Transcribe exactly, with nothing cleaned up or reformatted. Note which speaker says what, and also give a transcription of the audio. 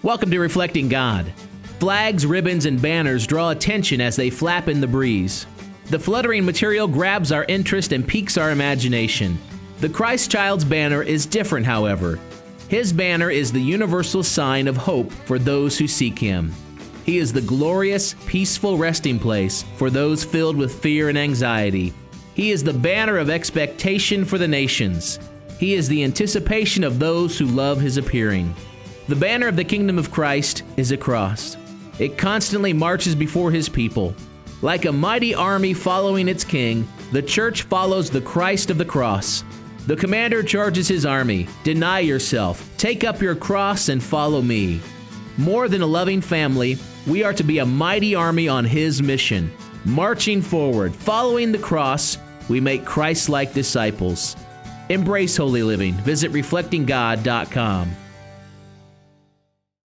Speaker 1: Welcome to Reflecting God. Flags, ribbons, and banners draw attention as they flap in the breeze. The fluttering material grabs our interest and piques our imagination. The Christ Child's banner is different, however. His banner is the universal sign of hope for those who seek Him. He is the glorious, peaceful resting place for those filled with fear and anxiety. He is the banner of expectation for the nations. He is the anticipation of those who love His appearing. The banner of the kingdom of Christ is a cross. It constantly marches before His people. Like a mighty army following its king, the church follows the Christ of the cross. The commander charges his army, "Deny yourself, take up your cross and follow me." More than a loving family, we are to be a mighty army on His mission. Marching forward, following the cross, we make Christ-like disciples. Embrace holy living. Visit reflecting god dot com.